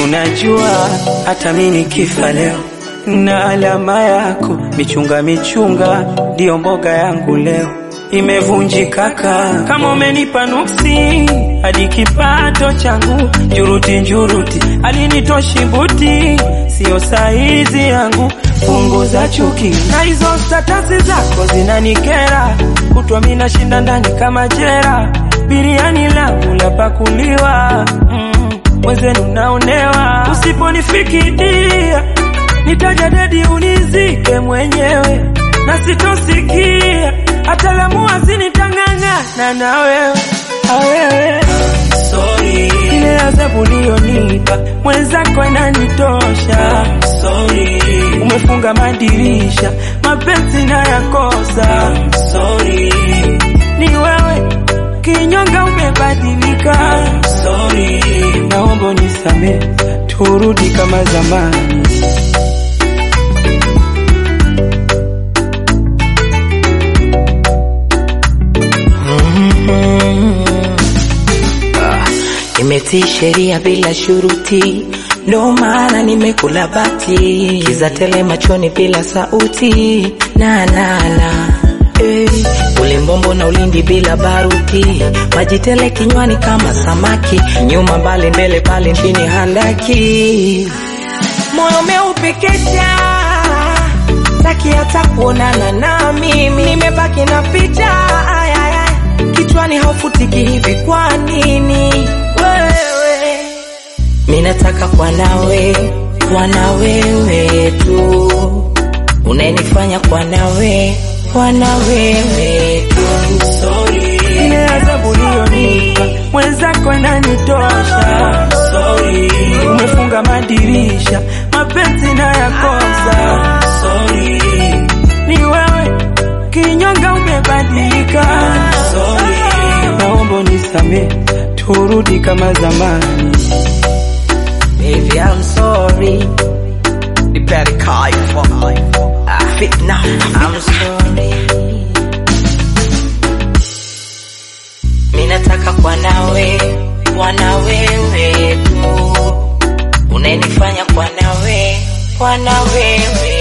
unajua hata mimi nikifa leo na alama yako michunga ndio mboga yangu leo imevunjika. Kama umenipa nuksi hadi kipato changu njuruti alinitoshi buti sio saizi yangu. Punguza chuki na hizo statasi zako zinanikera, kutwa mimi nashinda ndani kama jera. Biriani langu la pakuliwa mwenzenu naonewa. Usiponifikiria nitaja dedi unizike mwenyewe, na sitosikia hata lamu azinitanganya na wewe. Sorry, ile adhabu ulionipa mwenzako inanitosha. Sorry, umefunga madirisha mapenzi na yakosa. Sorry, ni wewe kinyonga umebadilika. Sorry, naomba unisamehe turudi kama zamani. Nimetii sheria bila shuruti, ndo maana nimekula bati. Kiza tele machoni bila sauti, na ulimbombo na ulindi bila baruti. Maji tele kinywani kama samaki, nyuma mbali mbele pale chini handaki. Moyo umeupekesha, taki hata kuonana na mimi. Nimebaki na picha, kichwani haufutiki hivi kwa nini? Wewe mimi nataka kwa nawe tu, unanifanya kwa nawe tu. Sorry, ile adhabu ulionipa mwenzako inanitosha. Sorry, umefunga madirisha mapenzi na yakosa. Sorry, ni wewe kinyonga umebadilika. Sorry, naomba unisamehe turudi kama zamani. Baby I'm sorry, nipende kaifa fitna. I'm sorry, mimi nataka kwa nawe tu, unanifanya kwa nawe